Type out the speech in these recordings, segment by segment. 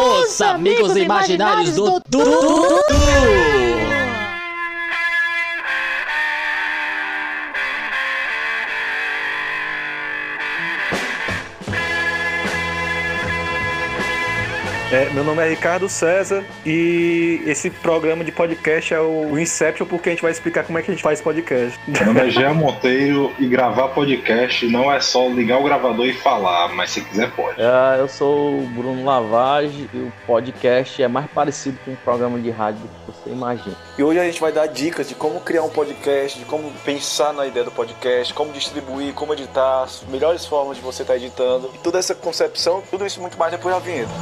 Os amigos imaginários do Dudu. Meu nome é Ricardo César e esse programa de podcast é o Inception, porque a gente vai explicar como é que a gente faz podcast. Meu nome é Jean Monteiro e gravar podcast não é só ligar o gravador e falar, mas se quiser pode. Eu sou o Bruno Lavage e o podcast é mais parecido com um programa de rádio do que você imagina. E hoje a gente vai dar dicas de como criar um podcast, de como pensar na ideia do podcast, como distribuir, como editar, as melhores formas de você estar editando. E toda essa concepção, tudo isso muito mais depois da vinheta.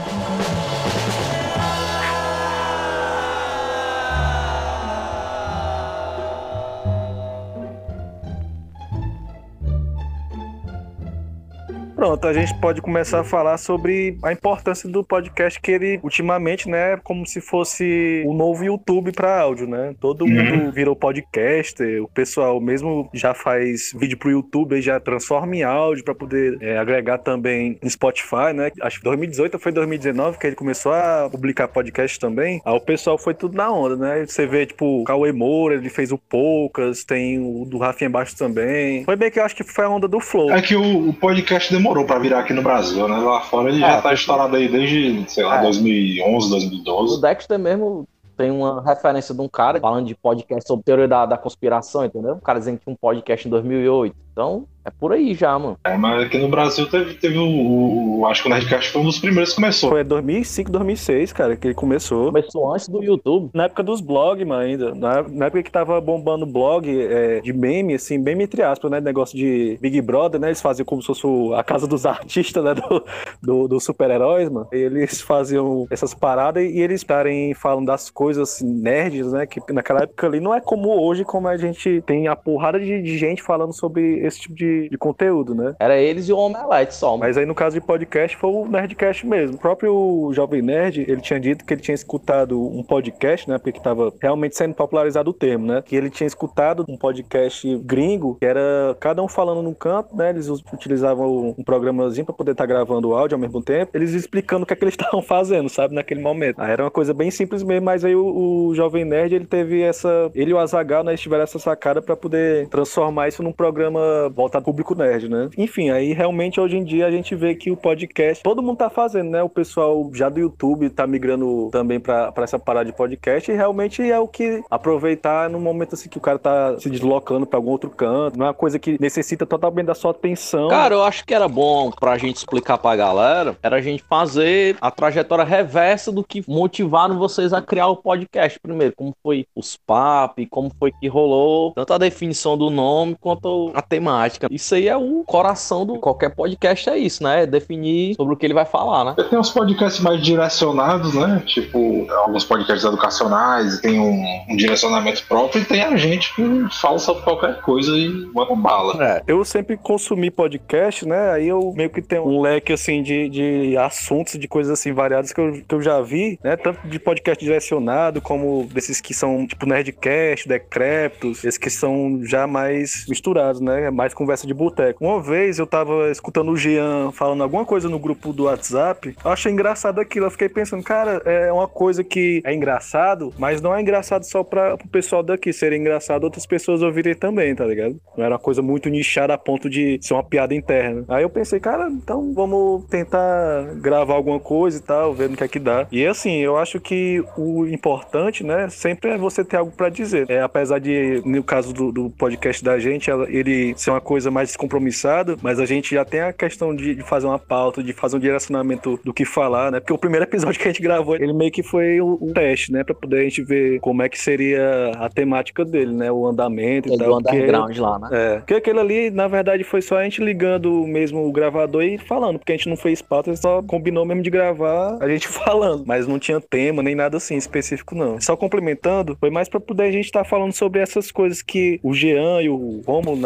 Pronto, a gente pode começar a falar sobre a importância do podcast, que ele, ultimamente, né, como se fosse o novo YouTube para áudio, né? Todo mundo virou podcaster, o pessoal mesmo já faz vídeo pro YouTube e já transforma em áudio para poder agregar também no Spotify, né? Acho que 2018 ou foi 2019 que ele começou a publicar podcast também. Aí o pessoal foi tudo na onda, né? Você vê, tipo, o Cauê Moura, ele fez o Poucas, tem o do Rafinha Bastos também. Foi bem que eu acho que foi a onda do Flow. É que o podcast demorou pra virar aqui no Brasil, né? Lá fora ele já tá estourado aí desde, sei lá, 2011, 2012. O Dexter mesmo tem uma referência de um cara falando de podcast sobre teoria da conspiração, entendeu? O cara dizendo que tinha um podcast em 2008. Então, é por aí já, mano. Mas aqui no Brasil teve acho que o Nerdcast foi um dos primeiros que começou. Foi 2005, 2006, cara, que ele começou. Começou antes do YouTube. Na época dos blogs, mano, ainda. Na época que tava bombando blog de meme, assim, meme entre aspas, né? Negócio de Big Brother, né? Eles faziam como se fosse a casa dos artistas, né? Dos super-heróis, mano. Eles faziam essas paradas e eles estarem falando das coisas assim, nerds, né? Que naquela época ali não é como hoje, como a gente tem a porrada de gente falando sobre esse tipo de conteúdo, né? Era eles e o Omelete só. Mas aí no caso de podcast foi o Nerdcast mesmo. O próprio Jovem Nerd, ele tinha dito que ele tinha escutado um podcast, né? Porque tava realmente sendo popularizado o termo, né? Que ele tinha escutado um podcast gringo, que era cada um falando num canto, né? Eles utilizavam um programazinho pra poder estar gravando o áudio ao mesmo tempo. Eles explicando o que é que eles estavam fazendo, sabe? Naquele momento. Aí era uma coisa bem simples mesmo, mas aí o Jovem Nerd, ele teve ele e o Azaghal, né? Eles tiveram essa sacada pra poder transformar isso num programa voltado ao público nerd, né? Enfim, aí realmente hoje em dia a gente vê que o podcast, todo mundo tá fazendo, né? O pessoal já do YouTube tá migrando também pra essa parada de podcast e realmente é o que aproveitar no momento assim que o cara tá se deslocando pra algum outro canto, não é uma coisa que necessita totalmente da sua atenção. Cara, eu acho que era bom pra gente explicar pra galera, era a gente fazer a trajetória reversa do que motivaram vocês a criar o podcast primeiro, como foi os papos, como foi que rolou tanto a definição do nome quanto a temática. Isso aí é o coração do qualquer podcast, é isso, né? É definir sobre o que ele vai falar, né? Tem uns podcasts mais direcionados, né? Tipo, alguns podcasts educacionais, tem um direcionamento próprio, e tem a gente que fala sobre qualquer coisa e manda bala. Eu sempre consumi podcast, né? Aí eu meio que tenho um leque, assim, de assuntos, de coisas, assim, variadas que eu já vi, né? Tanto de podcast direcionado, como desses que são, tipo, Nerdcast, Decréptos, esses que são já mais misturados, né? Mais conversa de boteco. Uma vez eu tava escutando o Jean falando alguma coisa no grupo do WhatsApp, eu achei engraçado aquilo, eu fiquei pensando, cara, é uma coisa que é engraçado, mas não é engraçado só pro pessoal daqui, seria engraçado outras pessoas ouvirem também, tá ligado? Não era uma coisa muito nichada a ponto de ser uma piada interna. Aí eu pensei, cara, então vamos tentar gravar alguma coisa e tal, ver no que é que dá. E assim, eu acho que o importante, né, sempre é você ter algo pra dizer. Apesar de, no caso do podcast da gente, ele ser uma coisa mais descompromissada, mas a gente já tem a questão de fazer uma pauta, de fazer um direcionamento do que falar, né? Porque o primeiro episódio que a gente gravou, ele meio que foi um teste, né? Pra poder a gente ver como é que seria a temática dele, né? O andamento e tal. Do underground lá, né? Porque aquele ali, na verdade, foi só a gente ligando mesmo o gravador e falando, porque a gente não fez pauta, a gente só combinou mesmo de gravar a gente falando, mas não tinha tema nem nada assim específico, não. Só complementando, foi mais pra poder a gente estar falando sobre essas coisas que o Jean e o Romulo, na época que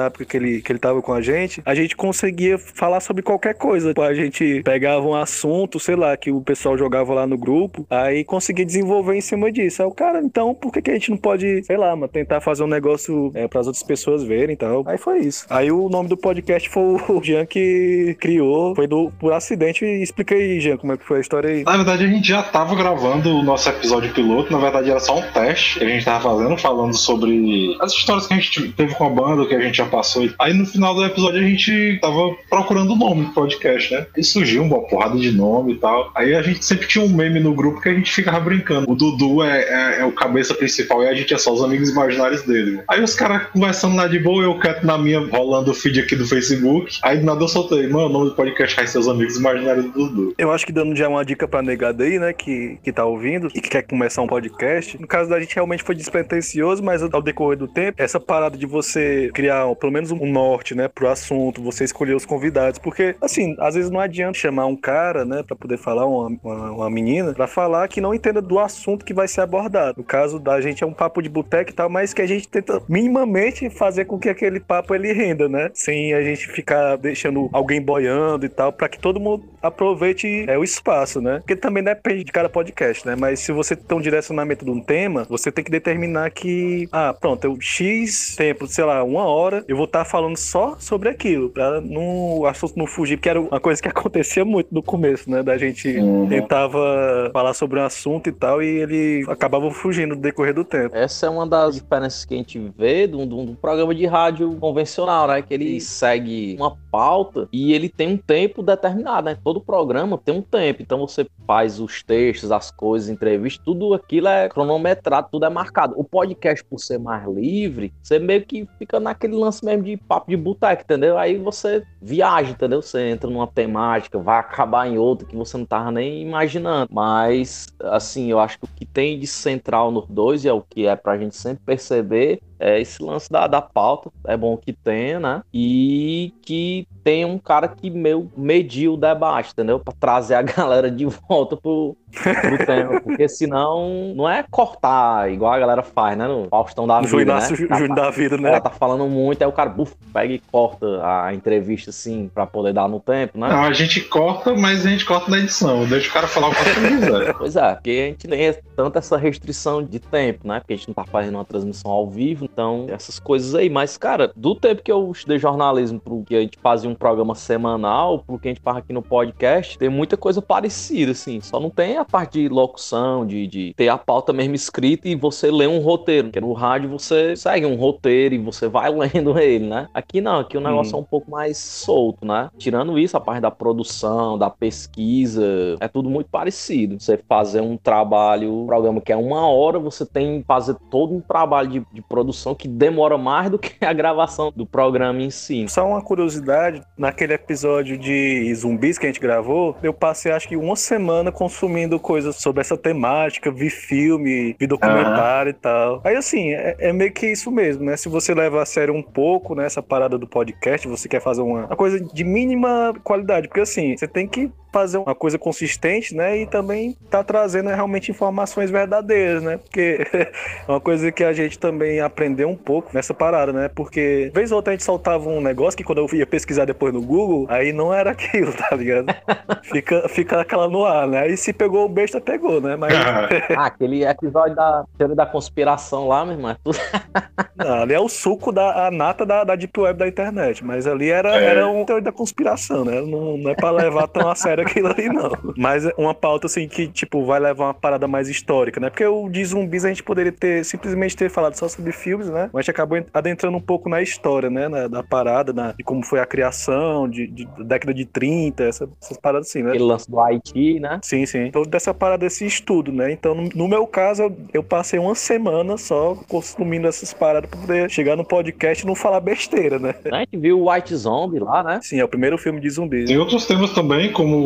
que ele tava com a gente conseguia falar sobre qualquer coisa. A gente pegava um assunto, sei lá, que o pessoal jogava lá no grupo, aí conseguia desenvolver em cima disso. Aí o cara, então, por que a gente não pode, sei lá, tentar fazer um negócio pras outras pessoas verem e tal? Aí foi isso. Aí o nome do podcast foi o Jean que criou, foi por acidente. Explica aí, Jean, como é que foi a história aí. Na verdade, a gente já tava gravando o nosso episódio piloto, na verdade era só um teste que a gente tava fazendo, falando sobre as histórias que a gente teve com a banda, que a gente já passou. Aí no final do episódio a gente tava procurando o nome do podcast, né? E surgiu uma porrada de nome e tal. Aí a gente sempre tinha um meme no grupo que a gente ficava brincando. O Dudu é o cabeça principal e a gente é só os amigos imaginários dele. Aí os caras conversando lá de boa, eu quieto na minha, rolando o feed aqui do Facebook. Aí do nada eu soltei, mano, o nome do podcast vai ser os amigos imaginários do Dudu. Eu acho que dando já uma dica pra negada aí, né, que tá ouvindo e que quer começar um podcast. No caso da gente realmente foi despretensioso, mas ao decorrer do tempo, essa parada de você criar pelo menos um norte, né, pro assunto, você escolher os convidados, porque, assim, às vezes não adianta chamar um cara, né, pra poder falar, uma menina, pra falar que não entenda do assunto que vai ser abordado. No caso da gente é um papo de boteco e tal, mas que a gente tenta minimamente fazer com que aquele papo ele renda, né, sem a gente ficar deixando alguém boiando e tal, pra que todo mundo aproveite o espaço, né, porque também depende de cada podcast, né, mas se você tem um direcionamento de um tema, você tem que determinar que, pronto, eu X tempo, sei lá, 1 hora, eu vou estar falando só sobre aquilo, pra o assunto não fugir, porque era uma coisa que acontecia muito no começo, né, da gente tentava falar sobre um assunto e tal, e ele acabava fugindo no decorrer do tempo. Essa é uma das diferenças que a gente vê de um programa de rádio convencional, né, que ele segue uma pauta e ele tem um tempo determinado, né, todo programa tem um tempo, então você faz os textos, as coisas, entrevistas, tudo aquilo é cronometrado, tudo é marcado. O podcast, por ser mais livre, você meio que fica naquele lance mesmo de papo de boteco, entendeu? Aí você viaja, entendeu? Você entra numa temática, vai acabar em outra que você não tava nem imaginando. Mas, assim, eu acho que o que tem de central nos dois, e é o que é pra gente sempre perceber, é esse lance da pauta. É bom que tenha, né? E que tenha um cara que meio mediu o debate, entendeu? Pra trazer a galera de volta pro tema. Porque senão, não é cortar igual a galera faz, né? No Faustão da vida, né? Júnior da vida, né? Ela tá falando muito, aí o cara pega e corta a entrevista, assim, pra poder dar no tempo, né? Não, a gente corta, mas a gente corta na edição. Deixa o cara falar o que ele quiser. Pois é, porque a gente tem tanto essa restrição de tempo, né? Porque a gente não tá fazendo uma transmissão ao vivo, então essas coisas aí. Mas, cara, do tempo que eu estudei jornalismo pro que a gente fazia um programa semanal, pro que a gente faz aqui no podcast, tem muita coisa parecida, assim. Só não tem a parte de locução, de ter a pauta mesmo escrita e você ler um roteiro. Porque no rádio você segue um roteiro e você vai lendo ele, né? Aqui não, aqui o negócio é um pouco mais solto, né? Tirando isso, a parte da produção, da pesquisa, é tudo muito parecido. Você fazer um trabalho, um programa que é 1 hora, você tem que fazer todo um trabalho de produção que demora mais do que a gravação do programa em si. Só uma curiosidade, naquele episódio de zumbis que a gente gravou, eu passei acho que 1 semana consumindo coisas sobre essa temática, vi filme, vi documentário e tal. Aí assim, é meio que isso mesmo, né? Se você leva a sério um pouco, né, essa parada do podcast, você quer fazer uma coisa de mínima qualidade, porque assim, você tem que fazer uma coisa consistente, né, e também tá trazendo realmente informações verdadeiras, né, porque é uma coisa que a gente também aprendeu um pouco nessa parada, né, porque vez ou outra a gente soltava um negócio que quando eu ia pesquisar depois no Google, aí não era aquilo, tá ligado? Fica aquela no ar, né, aí se pegou o besta, pegou, né, mas... aquele episódio da teoria da conspiração lá, meu irmão, é tudo... Não, ali é o suco a nata da Deep Web da internet, mas ali era um teoria da conspiração, né, não é pra levar tão a sério aquilo ali, não. Mas é uma pauta, assim, que, tipo, vai levar uma parada mais histórica, né? Porque o de zumbis a gente poderia simplesmente ter falado só sobre filmes, né? Mas a gente acabou adentrando um pouco na história, né? Da parada, de como foi a criação, de década de 30, essas paradas assim, né? Aquele lance do Haiti, né? Sim, sim. Então, dessa parada, desse estudo, né? Então, no meu caso, eu passei 1 semana só consumindo essas paradas pra poder chegar no podcast e não falar besteira, né? A gente viu o White Zombie lá, né? Sim, é o primeiro filme de zumbis. Tem outros temas também, como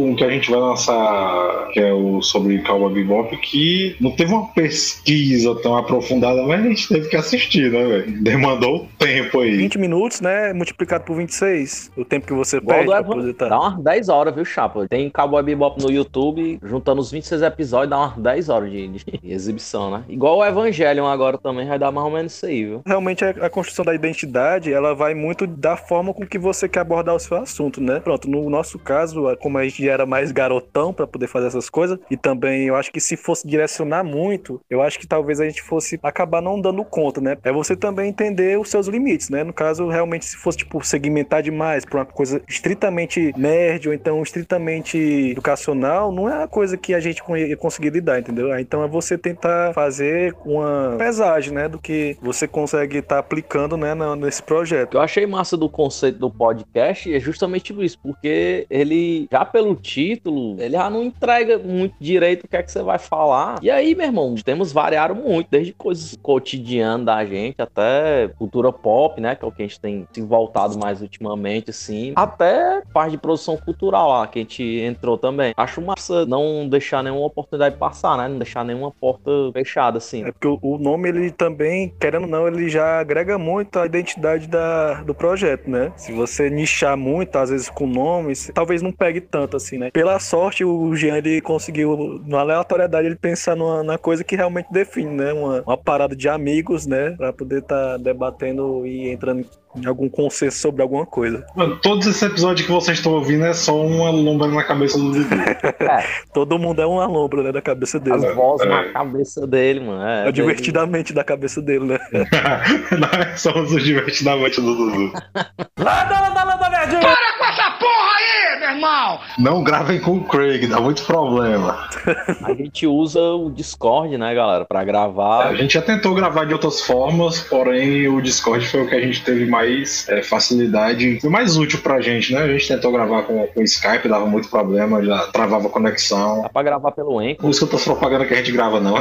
um que a gente vai lançar, que é o sobre Cowboy Bebop, que não teve uma pesquisa tão aprofundada, mas a gente teve que assistir, né, velho? Demandou tempo aí. 20 minutos, né? Multiplicado por 26. O tempo que você Igual perde do pra Evan- poder tá. Dá umas 10 horas, viu, chapa? Tem Cowboy Bebop no YouTube, juntando os 26 episódios, dá umas 10 horas de exibição, né? Igual o Evangelion agora também vai dar mais ou menos isso aí, viu? Realmente a construção da identidade, ela vai muito da forma com que você quer abordar o seu assunto, né? Pronto, no nosso caso, como a gente já era mais garotão pra poder fazer essas coisas, e também eu acho que se fosse direcionar muito, eu acho que talvez a gente fosse acabar não dando conta, né? É você também entender os seus limites, né? No caso, realmente, se fosse, tipo, segmentar demais pra uma coisa estritamente nerd ou então estritamente educacional, não é uma coisa que a gente ia conseguir lidar, entendeu? Então é você tentar fazer uma pesagem, né? Do que você consegue estar aplicando, né? Nesse O projeto. que eu achei massa do conceito do podcast é justamente isso, porque ele, já pelo título, ele já não entrega muito direito o que é que você vai falar. E aí, meu irmão, os temas variaram muito, desde coisas cotidianas da gente, até cultura pop, né, que é o que a gente tem se voltado mais ultimamente, assim, até parte de produção cultural lá, que a gente entrou também. Acho massa não deixar nenhuma oportunidade passar, né, não deixar nenhuma porta fechada, assim. É porque o nome, ele também, querendo ou não, ele já agrega muito a identidade do projeto, né? Se você nichar muito, às vezes com nomes, talvez não pegue tanto assim, né? Pela sorte, o Jean, ele conseguiu, na aleatoriedade, ele pensar na coisa que realmente define, né? Uma parada de amigos, né? Pra poder estar debatendo e entrando em algum consenso sobre alguma coisa. Mano, todos esses episódios que vocês estão ouvindo é só uma lombra na cabeça do Dudu. Todo mundo é uma lombra, né? Da cabeça dele. As vozes na cabeça dele, mano. É divertidamente da cabeça dele, né? Nós somos os divertidamente do Dudu. Para com essa porra aí, meu irmão! Não gravem com o Craig, dá muito problema. A gente usa o Discord, né, galera, pra gravar. A gente já tentou gravar de outras formas, porém o Discord foi o que a gente teve mais facilidade, foi mais útil pra gente, né? A gente tentou gravar com o Skype, dava muito problema, já travava a conexão. Dá pra gravar pelo Anchor. Não escuta as propagandas que a gente grava, não.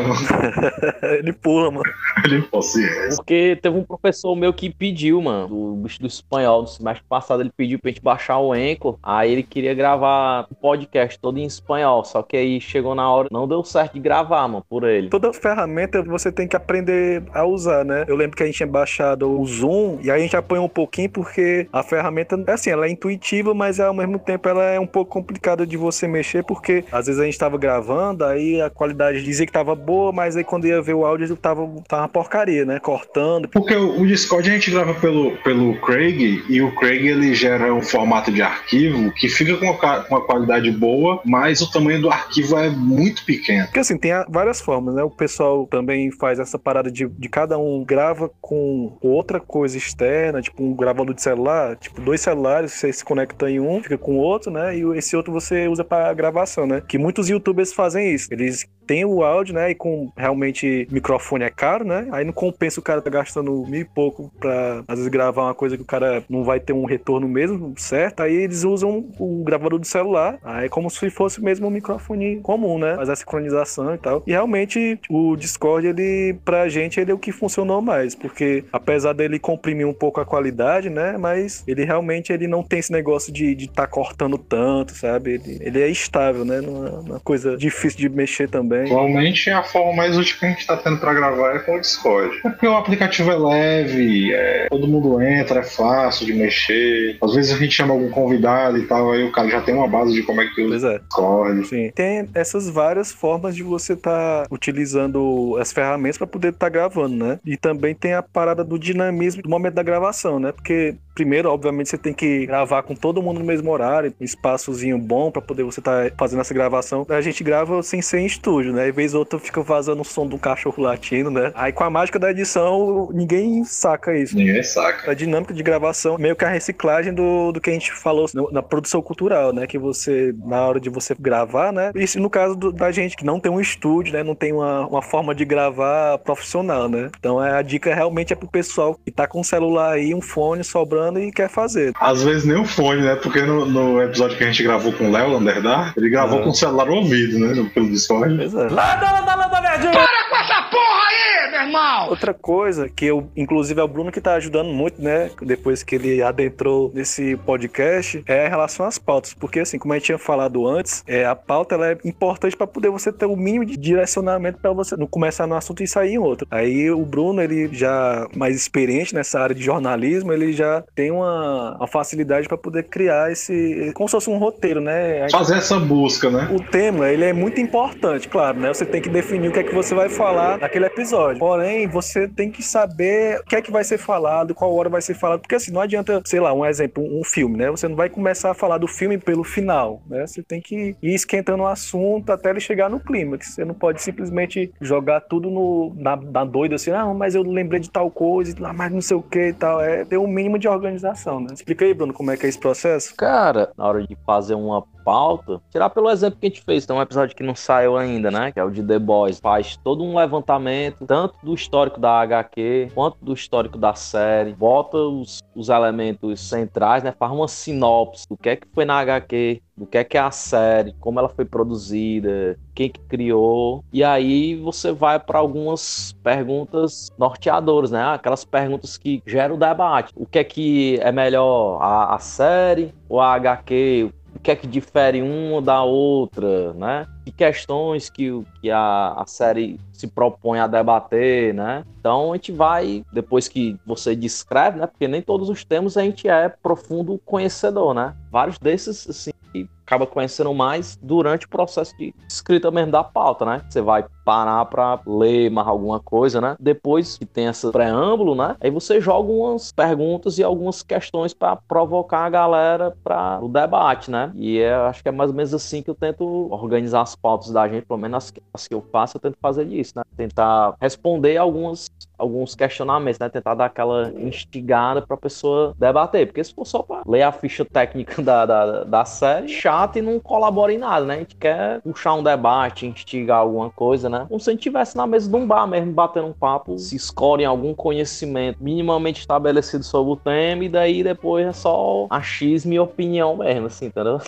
Ele pula, mano. Ele paciência. Porque teve um professor meu que pediu, mano, do bicho do espanhol, no semestre passado, ele pediu pra gente baixar o Anchor, aí ele queria gravar o podcast todo em espanhol, só que aí chegou na hora, não deu certo de gravar, mano, por ele. Toda ferramenta você tem que aprender a usar, né? Eu lembro que a gente tinha baixado o Zoom e aí a gente apanhou um pouquinho porque a ferramenta, assim, ela é intuitiva, mas ao mesmo tempo ela é um pouco complicada de você mexer, porque às vezes a gente tava gravando, aí a qualidade dizia que tava boa, mas aí quando ia ver o áudio tava uma porcaria, né? Cortando. Porque o Discord a gente grava pelo Craig, e o Craig ele gera um formato de arquivo que fica com uma qualidade boa, mas o tamanho do arquivo é muito pequeno. Porque assim, tem várias formas, né? O pessoal também faz essa parada de cada um grava com outra coisa externa, tipo um gravador de celular, tipo 2 celulares, você se conecta em um, fica com o outro, né? E esse outro você usa pra gravação, né? Que muitos youtubers fazem isso. Eles têm o áudio, né? E com realmente microfone é caro, né? Aí não compensa o cara tá gastando 1.000 e pouco pra, às vezes, gravar uma coisa que o cara não vai ter um retorno mesmo, certo? Aí eles usam o gravador do celular. Aí é como se fosse mesmo um microfone comum, né? Faz a sincronização e tal. E realmente o Discord, ele, pra gente, ele é o que funcionou mais. Porque apesar dele comprimir um pouco a qualidade, né? Mas ele realmente ele não tem esse negócio de tá cortando tanto, sabe? Ele é estável, né? Uma coisa difícil de mexer também. Atualmente a forma mais útil que a gente tá tendo pra gravar é com o Discord. É porque o aplicativo é leve, todo mundo entra, é fácil de mexer. Às vezes a gente chama algum convidado e tal, aí o cara já tem uma base de como é que usa o Discord. Sim. Tem essas várias formas de você estar utilizando as ferramentas para poder estar gravando, né? E também tem a parada do dinamismo do momento da gravação, né? Porque primeiro, obviamente, você tem que gravar com todo mundo no mesmo horário, um espaçozinho bom para poder você estar fazendo essa gravação. A gente grava sem ser em estúdio, né? E vez ou outra fica vazando o som de um cachorro latindo, né? Aí com a mágica da edição, ninguém saca isso. Ninguém saca. A dinâmica de gravação, meio que a reciclagem do que a gente falou na produção cultural, né? Que você, na hora de você gravar, né? Isso no caso da gente que não tem um estúdio, né? Não tem uma forma de gravar profissional, né? Então a dica realmente é pro pessoal que tá com o celular aí, um fone sobrando e quer fazer. Às vezes nem o fone, né? Porque no episódio que a gente gravou com o Léo Underdar, ele gravou com o celular no ouvido, né? Pelo Discord. Pois é. Para com essa porra aí, meu irmão? Outra coisa que eu, inclusive é o Bruno que tá ajudando muito, né, depois que ele adentrou nesse podcast, é em relação às pautas, porque assim, como a gente tinha falado antes, a pauta ela é importante para poder você ter o mínimo de direcionamento para você não começar num assunto e sair em outro. Aí o Bruno, ele já mais experiente nessa área de jornalismo, ele já tem uma facilidade para poder criar esse, como se fosse um roteiro, né? Fazer essa busca, né? O tema, ele é muito importante, claro, né? Você tem que definir o que é que você vai falar naquele episódio. Porém, você tem que saber o que é que vai ser falado, qual hora vai ser falado, porque assim, não adianta, sei lá, um exemplo, um filme, né? Você não vai começar a falar do filme pelo final, né? Você tem que ir esquentando o assunto até ele chegar no clímax. Você não pode simplesmente jogar tudo na doida assim, mas eu lembrei de tal coisa, mas não sei o que e tal. É ter um mínimo de organização, né? Explica aí, Bruno, como é que é esse processo? Cara, na hora de fazer uma pauta, tirar pelo exemplo que a gente fez, tem um episódio que não saiu ainda, né, que é o de The Boys, faz todo um levantamento, tanto do histórico da HQ, quanto do histórico da série, bota os elementos centrais, né, faz uma sinopse do que é que foi na HQ, do que é a série, como ela foi produzida, quem que criou, e aí você vai para algumas perguntas norteadoras, né, aquelas perguntas que geram o debate, o que é melhor, a série ou a HQ, o que é que difere uma da outra, né? Que questões que a série se propõe a debater, né? Então a gente vai, depois que você descreve, né? Porque nem todos os temas a gente é profundo conhecedor, né? Vários desses, assim, que acaba conhecendo mais durante o processo de escrita mesmo da pauta, né? Você vai parar para ler mais alguma coisa, né? Depois que tem esse preâmbulo, né? Aí você joga umas perguntas e algumas questões para provocar a galera para o debate, né? E acho que é mais ou menos assim que eu tento organizar as pautas da gente, pelo menos as que eu faço, eu tento fazer isso, né? Tentar responder alguns questionamentos, né? Tentar dar aquela instigada pra pessoa debater, porque se for só pra ler a ficha técnica da série, chato e não colabora em nada, né? A gente quer puxar um debate, instigar alguma coisa, né? Como se a gente estivesse na mesa de um bar mesmo, batendo um papo, se escolhe algum conhecimento minimamente estabelecido sobre o tema, e daí depois é só achismo e opinião mesmo, assim, entendeu?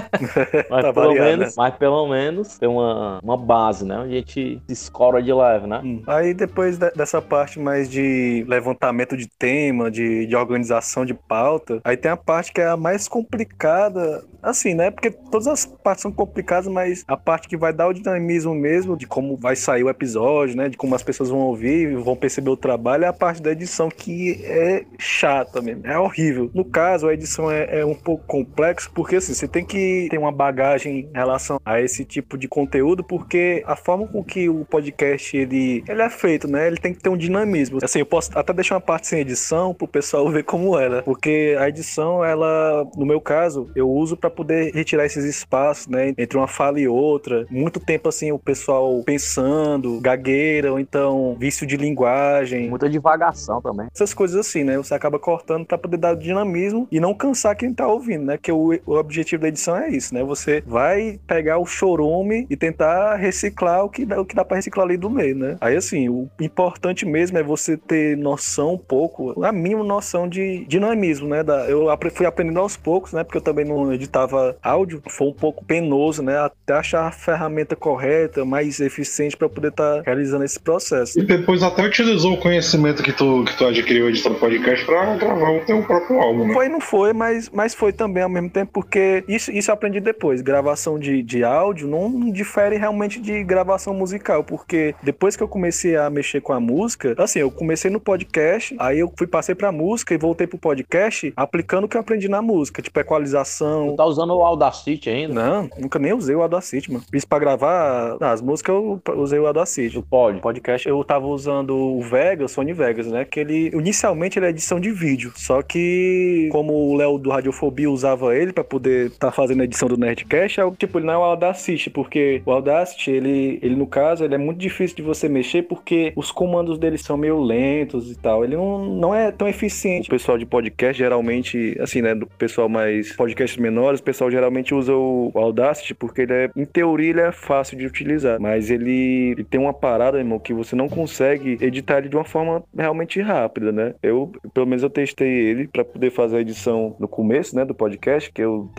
Mas, Tá pelo variado, menos, né? mas pelo menos tem uma base, né? Onde a gente se escora de leve, né? Aí depois dessa parte mais de levantamento de tema, de organização de pauta, aí tem a parte que é a mais complicada, assim, né? Porque todas as partes são complicadas, mas a parte que vai dar o dinamismo mesmo, de como vai sair o episódio, né? De como as pessoas vão ouvir, vão perceber o trabalho, é a parte da edição que é chata mesmo, é horrível. No caso, a edição é um pouco complexa, porque assim, você tem que ter uma bagagem em relação a esse tipo de conteúdo, porque a forma com que o podcast ele é feito, né? Ele tem que ter um dinamismo. Assim, eu posso até deixar uma parte sem edição pro pessoal ver como é, né? Porque a edição, ela, no meu caso, eu uso para poder retirar esses espaços, né? Entre uma fala e outra. Muito tempo, assim, o pessoal pensando, gagueira, ou então vício de linguagem. Muita divagação também. Essas coisas assim, né? Você acaba cortando para poder dar dinamismo e não cansar quem tá ouvindo, né? Que o objetivo da edição é isso, né? Você vai pegar o chorume e tentar reciclar o que dá para reciclar ali do meio, né? Aí, assim, o importante mesmo é você ter noção um pouco, a mínima noção de dinamismo, né? Eu fui aprendendo aos poucos, né? Porque eu também não editava áudio, foi um pouco penoso, né? Até achar a ferramenta correta, mais eficiente para poder estar realizando esse processo. E depois até utilizou o conhecimento que tu adquiriu editando podcast pra gravar o teu próprio álbum, né? Não foi, mas foi também ao mesmo tempo, porque isso eu aprendi depois. Gravação de áudio não difere realmente de gravação musical, porque depois que eu comecei a mexer com a música, assim, eu comecei no podcast, aí eu passei pra música e voltei pro podcast aplicando o que eu aprendi na música, tipo equalização. Tu tá usando o Audacity ainda? Não, nunca nem usei o Audacity, mano. Isso pra gravar as músicas eu usei o Audacity. O podcast eu tava usando o Vegas, Sony Vegas, né? Que inicialmente ele é edição de vídeo, só que como o Léo do Radiofobia usava ele pra poder tá fazendo a edição do Nerdcast, ele não é o Audacity, porque o Audacity, ele no caso, ele é muito difícil de você mexer, porque os comandos dele são meio lentos e tal. Ele não é tão eficiente. O pessoal de podcast, geralmente, assim, né, do pessoal mais podcasts menores, o pessoal geralmente usa o Audacity, porque em teoria, ele é fácil de utilizar, mas ele tem uma parada, irmão, que você não consegue editar ele de uma forma realmente rápida, né? Pelo menos eu testei ele pra poder fazer a edição no começo, né, do podcast, que eu tava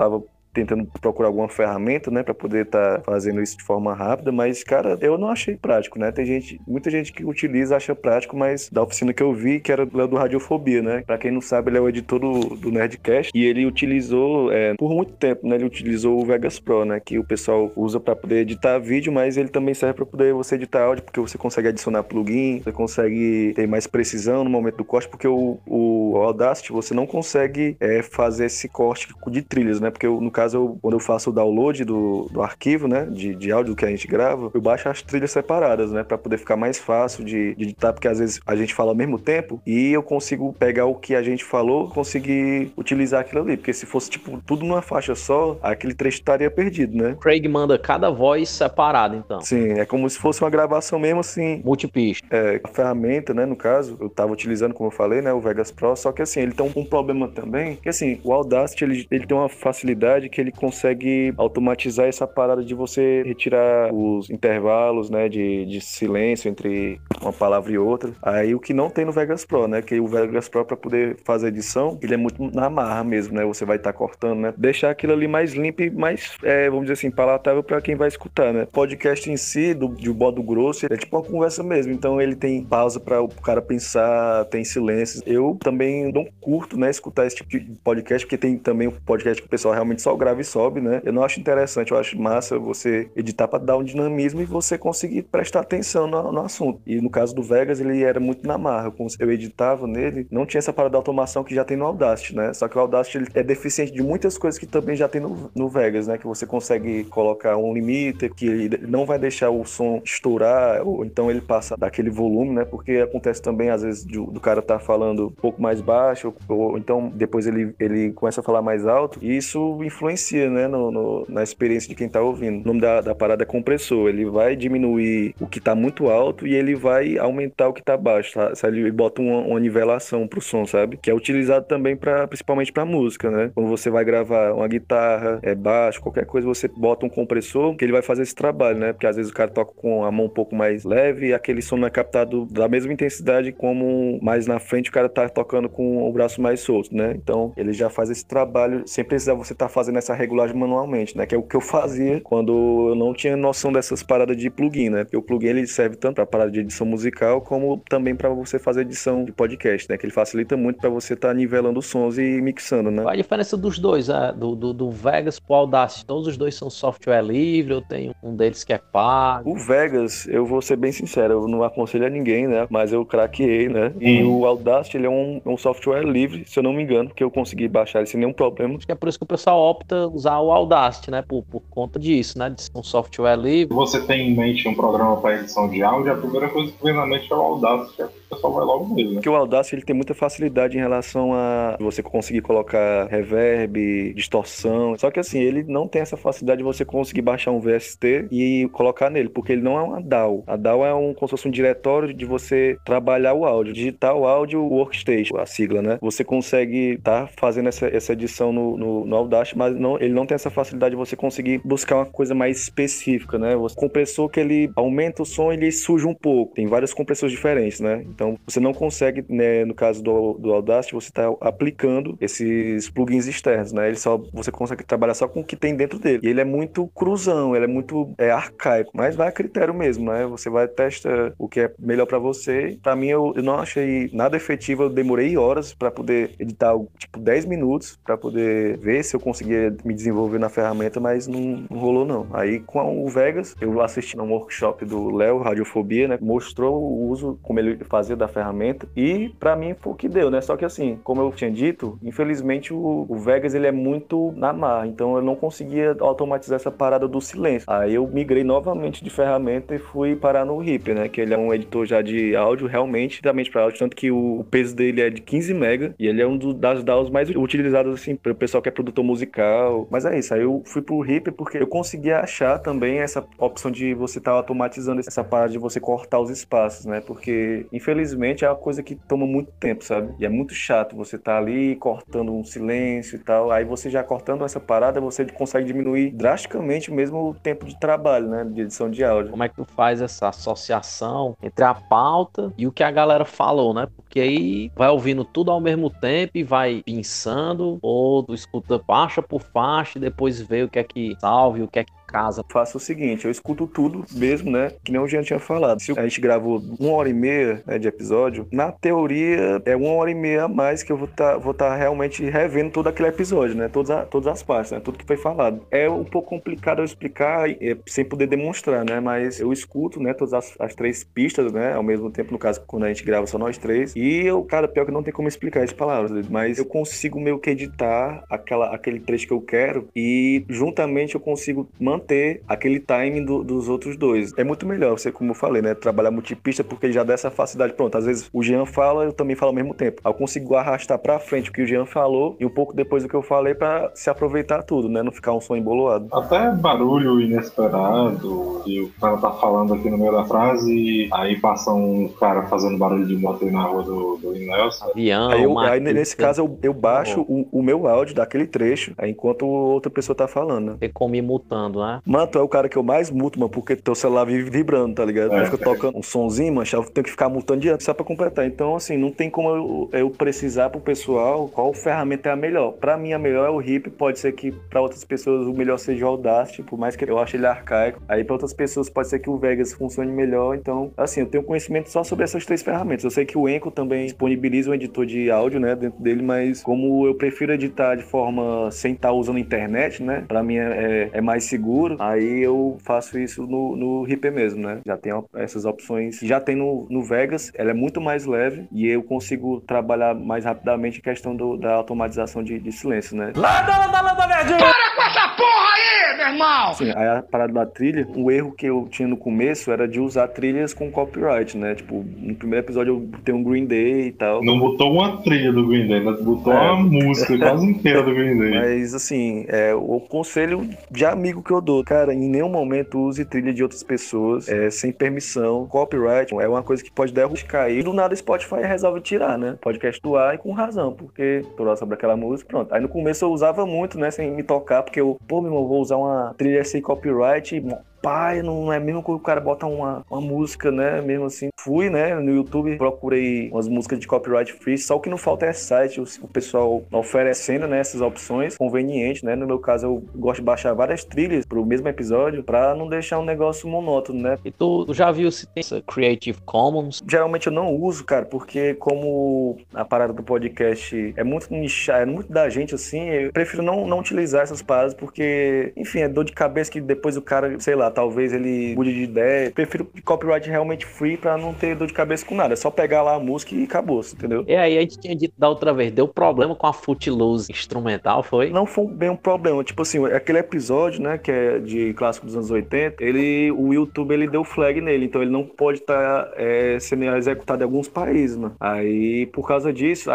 tentando procurar alguma ferramenta, né, para poder estar fazendo isso de forma rápida, mas, cara, eu não achei prático, né? Tem muita gente que utiliza, acha prático, mas da oficina que eu vi, que era do Radiofobia, né? Pra quem não sabe, ele é o editor do Nerdcast e ele utilizou, por muito tempo, né, ele utilizou o Vegas Pro, né, que o pessoal usa para poder editar vídeo, mas ele também serve para poder você editar áudio, porque você consegue adicionar plugin, você consegue ter mais precisão no momento do corte, porque o Audacity você não consegue fazer esse corte de trilhas, né? Porque no caso, quando eu faço o download do arquivo, né, de áudio que a gente grava, eu baixo as trilhas separadas, né, para poder ficar mais fácil de editar, porque às vezes a gente fala ao mesmo tempo e eu consigo pegar o que a gente falou, conseguir utilizar aquilo ali, porque se fosse tipo tudo numa faixa só, aquele trecho estaria perdido, né? Craig manda cada voz separada, então. Sim, é como se fosse uma gravação mesmo assim. Multipista. A ferramenta, né, no caso, eu tava utilizando, como eu falei, né, o Vegas Pro, só que assim, ele tem um problema também, que assim, o Audacity, ele tem uma facilidade que ele consegue automatizar essa parada de você retirar os intervalos, né, de silêncio entre uma palavra e outra. Aí o que não tem no Vegas Pro, né, que o Vegas Pro, para poder fazer edição, ele é muito na marra mesmo, né, você vai estar cortando, né, deixar aquilo ali mais limpo e mais, vamos dizer assim, palatável para quem vai escutar, né. Podcast em si, de modo grosso, é tipo uma conversa mesmo, então ele tem pausa para o cara pensar, tem silêncios. Eu também não curto, né, escutar esse tipo de podcast, porque tem também um podcast que o pessoal realmente só grava e sobe, né. Eu não acho interessante, eu acho massa você editar para dar um dinamismo e você conseguir prestar atenção no assunto. E no caso do Vegas, ele era muito na marra. Como eu editava nele, não tinha essa parada de automação que já tem no Audacity, né? Só que o Audacity ele é deficiente de muitas coisas que também já tem no Vegas, né? Que você consegue colocar um limiter, que ele não vai deixar o som estourar, ou então ele passa daquele volume, né? Porque acontece também, às vezes, do cara tá falando um pouco mais baixo, ou então depois ele começa a falar mais alto, e isso influencia, né? Na experiência de quem tá ouvindo. O nome da parada é compressor. Ele vai diminuir o que tá muito alto e ele vai aumentar o que tá baixo, tá? Ele bota uma nivelação pro som, sabe? Que é utilizado também principalmente pra música, né? Quando você vai gravar uma guitarra, baixo, qualquer coisa, você bota um compressor que ele vai fazer esse trabalho, né? Porque às vezes o cara toca com a mão um pouco mais leve e aquele som não é captado da mesma intensidade como mais na frente o cara tá tocando com o braço mais solto, né? Então ele já faz esse trabalho sem precisar você tá fazendo essa regulagem manualmente, né? Que é o que eu fazia quando eu não tinha noção dessas paradas de plugin, né? Porque o plugin ele serve tanto pra parada de edição musical como também pra você fazer edição de podcast, né? Que ele facilita muito pra você tá nivelando os sons e mixando, né? Qual a diferença dos dois, do Vegas pro Audacity? Todos os dois são software livre ou tem um deles que é pago? O Vegas, eu vou ser bem sincero, eu não aconselho a ninguém, né? Mas eu craqueei, né? E o Audacity, ele é um software livre, se eu não me engano, porque eu consegui baixar ele sem nenhum problema. Acho que é por isso que o pessoal opta usar o Audacity, né? Por conta disso, né? De ser um software livre. Se você tem em mente um programa para edição de áudio, a primeira coisa que vem na mente é o Audacity. O pessoal vai logo nele, né? Porque o Audacity ele tem muita facilidade em relação a você conseguir colocar reverb, distorção. Só que assim, ele não tem essa facilidade de você conseguir baixar um VST e colocar nele, porque ele não é uma DAW. A DAW é como se fosse um diretório de você trabalhar o áudio, digitar o áudio workstation, a sigla, né? Você consegue estar fazendo essa edição no Audacity, mas ele não tem essa facilidade de você conseguir buscar uma coisa mais específica, né? O compressor que ele aumenta o som, ele suja um pouco. Tem vários compressores diferentes, né? Então, você não consegue, né, no caso do Audacity, você está aplicando esses plugins externos, né? Você consegue trabalhar só com o que tem dentro dele. E ele é muito cruzão, ele é muito arcaico, mas vai a critério mesmo, né? Você vai testar o que é melhor para você. Para mim, eu não achei nada efetivo, eu demorei horas para poder editar, tipo, 10 minutos para poder ver se eu conseguia me desenvolver na ferramenta, mas não rolou não. Aí, com o Vegas, eu assisti um workshop do Léo, Radiofobia, né? Mostrou o uso, como ele fazia da ferramenta, e pra mim foi o que deu, né? Só que assim, como eu tinha dito, infelizmente o Vegas ele é muito na marra, então eu não conseguia automatizar essa parada do silêncio. Aí eu migrei novamente de ferramenta e fui parar no Reaper, né? Que ele é um editor já de áudio, realmente pra áudio, tanto que o peso dele é de 15 MB e ele é das DAWs mais utilizadas assim para o pessoal que é produtor musical. Mas é isso, aí eu fui pro Reaper porque eu conseguia achar também essa opção de você estar automatizando essa parada de você cortar os espaços, né? Porque infelizmente infelizmente é uma coisa que toma muito tempo, sabe? E é muito chato você tá ali cortando um silêncio e tal, aí você já cortando essa parada, você consegue diminuir drasticamente mesmo o tempo de trabalho, né, de edição de áudio. Como é que tu faz essa associação entre a pauta e o que a galera falou, né? Porque aí vai ouvindo tudo ao mesmo tempo e vai pensando, ou tu escuta faixa por faixa e depois vê o que é que salve, o que é que casa. Faço o seguinte, eu escuto tudo mesmo, né? Que nem o Jean tinha falado. Se a gente gravou 1h30, né, de episódio, na teoria é 1h30 a mais que eu vou tá realmente revendo todo aquele episódio, né? Todas as partes, né? Tudo que foi falado. É um pouco complicado eu explicar sem poder demonstrar, né? Mas eu escuto, né? Todas as 3 pistas, né? Ao mesmo tempo, no caso, quando a gente grava só nós 3. E eu, cara, pior que não tem como explicar as palavras, mas eu consigo meio que editar aquele trecho que eu quero e juntamente eu consigo manter aquele timing dos outros dois. É muito melhor, você, como eu falei, né? Trabalhar multipista porque já dá essa facilidade. Pronto, às vezes o Jean fala, eu também falo ao mesmo tempo. Aí eu consigo arrastar pra frente o que o Jean falou e um pouco depois do que eu falei pra se aproveitar tudo, né? Não ficar um som embolado. Até barulho inesperado, e o cara tá falando aqui no meio da frase, e aí passa um cara fazendo barulho de moto aí na rua do Nelson. Avião, aí nesse caso eu baixo o meu áudio daquele trecho, aí enquanto outra pessoa tá falando, né? Tem como ir mutando, né? Mano, tu é o cara que eu mais muto, mano, porque teu celular vive vibrando, tá ligado? Eu fico tocando um sonzinho, mano, eu tenho que ficar mutando direto só pra completar. Então, assim, não tem como eu precisar pro pessoal qual ferramenta é a melhor. Pra mim, a melhor é o Hip, pode ser que pra outras pessoas o melhor seja o Audacity, por mais que eu ache ele arcaico. Aí pra outras pessoas pode ser que o Vegas funcione melhor. Então, assim, eu tenho conhecimento só sobre essas 3 ferramentas. Eu sei que o Anchor também disponibiliza um editor de áudio, né, dentro dele, mas como eu prefiro editar de forma sem estar usando a internet, né, pra mim é mais seguro, aí eu faço isso no Reaper mesmo, né? Já tem essas opções, já tem no Vegas, ela é muito mais leve e eu consigo trabalhar mais rapidamente em questão da automatização de silêncio, né? Para com essa porra aí, meu irmão! Sim, aí a parada da trilha, o erro que eu tinha no começo era de usar trilhas com copyright, né? Tipo, no primeiro episódio eu botei um Green Day e tal. Não botou uma trilha do Green Day, mas botou uma música quase inteira do Green Day. Mas, assim, o conselho de amigo que eu dou, cara, em nenhum momento use trilha de outras pessoas, sem permissão. Copyright é uma coisa que pode dar erro de cair. Do nada, Spotify resolve tirar, né? Podcast do ar e com razão, porque tô sobre aquela música, pronto. Aí no começo eu usava muito, né, sem me tocar, porque meu irmão, vou usar uma trilha sem copyright, pai, não é mesmo que o cara bota uma música, né, mesmo assim. Fui, né, no YouTube, procurei umas músicas de copyright free, só o que não falta é site, o pessoal oferecendo, né, essas opções convenientes, né. No meu caso, eu gosto de baixar várias trilhas pro mesmo episódio, pra não deixar um negócio monótono, né. E tu já viu se tem essa Creative Commons? Geralmente eu não uso, cara, porque como a parada do podcast é muito nichada, é muito da gente, assim, eu prefiro não utilizar essas paradas, porque, enfim, é dor de cabeça que depois o cara, sei lá, talvez ele mude de ideia. Eu prefiro copyright realmente free pra não ter dor de cabeça com nada. É só pegar lá a música e acabou, entendeu? E aí, a gente tinha dito da outra vez, deu problema com a Footloose instrumental, foi? Não foi bem um problema. Tipo assim, aquele episódio, né, que é de clássico dos anos 80, o YouTube, ele deu flag nele, então ele não pode estar sendo executado em alguns países, mano. Aí, por causa disso,